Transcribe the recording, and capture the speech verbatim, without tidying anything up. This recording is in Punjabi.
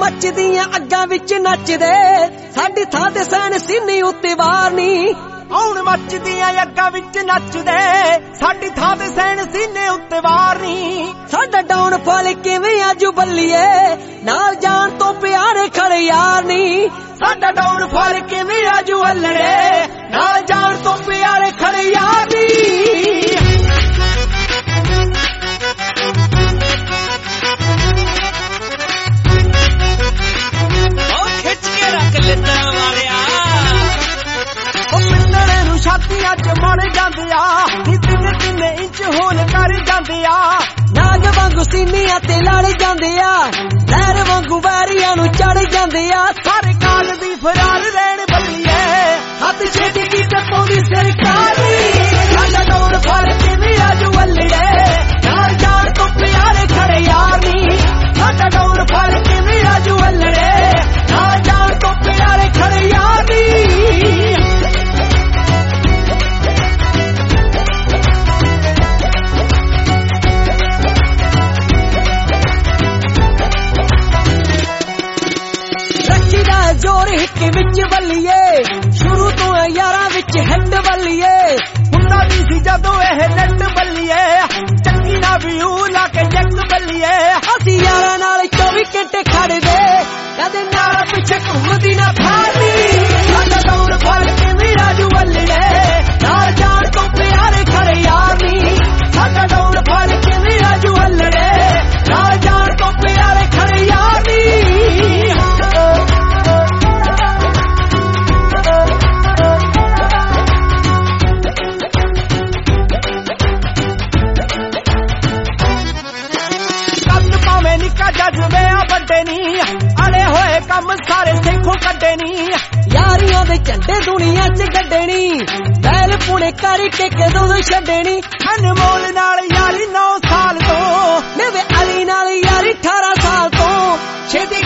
ਮੱਚਦੀਆਂ ਅੱਗਾਂ ਵਿੱਚ ਨੱਚਦੇ ਸਾਡੀ ਥਾਂ ਤੇ ਸੈਨ ਸੀਨੇ ਉੱਤੇ ਵਾਰ ਨੀ ਆਉਣ ਮੱਚਦੀਆਂ ਅੱਗਾਂ ਵਿੱਚ ਨੱਚਦੇ ਸਾਡੀ ਥਾਂ ਤੇ ਸੈਨ ਸੀਨੇ ਉੱਤੇ ਵਾਰ ਨੀ ਸਾਡਾ ਡਾਊਨ ਫਾਲ ਕਿਵੇਂ ਆਜੂ ਬੱਲੀਏ ਨਾਲ ਜਾਣ ਤੋਂ ਪਿਆਰੇ ਖੜੇ ਯਾਰ ਨੀ ਸਾਡਾ ਡਾਊਨ ਫਾਲ ਕਿਵੇਂ ਆਜੂ ਅੱਲੜੇ ਨਾਲ ਜਾਣ ਤੋਂ ਪਿਆਰੇ ਖੜੇ ਯਾਰ ਨੀ ਛਾਤੀਆਂ ਚ ਮਰ ਜਾਂਦੇ ਆ ਨੀ ਤਿੰਨ ਤਿੰਨ ਇੰਚ ਹੋਲ ਕਰ ਜਾਂਦੇ ਆ ਨਾਗ ਵਾਂਗੂ ਸੀਨੀਆਂ ਤੇ ਲੜ ਜਾਂਦੇ ਆ ਲਹਿਰ ਵਾਂਗੂ ਵੈਰੀਆਂ ਨੂੰ ਚੜ ਜਾਂਦੇ ਆ ਸਾਰੇ ਕਾਲ ਦੀ ਫਰਾਰ ਰਹਿਣ ਬੱਲੀਏ ਹੱਥ ਛੇਤੀ ਕੀ ਪਾਉਂਦੀ ਸਰਕਾਰ ਸਾਡਾ ਡਾਊਨ ਫਾਲ ਕਿਵੇਂ ਆਜੂ ਅੱਲੜੇ ਨਾਲ ਜਾਣ ਤੋਂ ਪਿਆਰੇ ਖੜੇ ਯਾਰ ਨੀ ਸਾਡਾ ਡਾਊਨ ਫਾਲ ਕਿਵੇਂ ਆਜੂ ਅੱਲੜੇ ਨਾਲ ਜਾਣ ਤੋਂ ਪਿਆਰੇ ਖੜੇ ਯਾਰ ਨੀ ਜੋਰ ਹਿੱਕ ਵਿੱਚ ਬੱਲੀਏ ਸ਼ੁਰੂ ਤੋਂ ਯਾਰਾਂ ਵਿੱਚ ਹੈਡ ਬੱਲੀਏ ਹੁੰਦਾ ਵੀ ਸੀ ਜਦੋਂ ਇਹ ਨੱਟ ਬੱਲੀਏ ਚੱਕੀ ਨਾ ਵਿਊ ਲਾ ਕੇ ਜੱਟ ਬੱਲੀਏ ਅਸੀਂ ਯਾਰਾਂ ਨਾਲ ਚੌਵੀ ਘੰਟੇ ਖੜਦੇ ਕਦੇ ਨਾਲ ਪਿੱਛੇ ਘੁੰਮਦੀ ਨਾ ਫਾੜੀ ਸਾਡਾ ਡਾਊਨ ਫਾਲ ਕਿਵੇਂ ਆਜੂ ਅੱਲੜੇ ਨਾਲ ਜਾਣ ਤੋਂ ਪਿਆਰੇ ਖੜੇ ਯਾਰ ਨੀ ਸਾਡਾ ਡਾਊਨ ਫਾਲ ਕਿਵੇਂ ਆਜੂ ਅੱਲੜੇ ਨਾਲ ਜਾਣ ਤੋਂ ਪਿਆਰੇ ਖੜੇ ਯਾਰ ਨੀ ਨਿੱਕਾ ਜਜ਼ਬੇ ਆ ਵੱਡੇ ਨੀ ਅੜੇ ਹੋਏ ਕੰਮ ਸਾਰੇ ਸੇਖੋਂ ਕੱਢੇ ਨੀ ਯਾਰੀਆਂ ਦੇ ਝੰਡੇ ਦੁਨੀਆ ਚ ਗੱਡਣੀ ਬੈਲ ਪੁਣੇ ਕਰਕੇ ਕਦੋਂ ਛੱਡਣੀ ਅਨਮੋਲ ਨਾਲ ਯਾਰੀ ਨੌ ਸਾਲ ਤੋਂ ਨਵੇਂ ਅਲੀ ਨਾਲ ਯਾਰੀ ਅਠਾਰਾਂ ਸਾਲ ਤੋਂ ਛੇਤੀ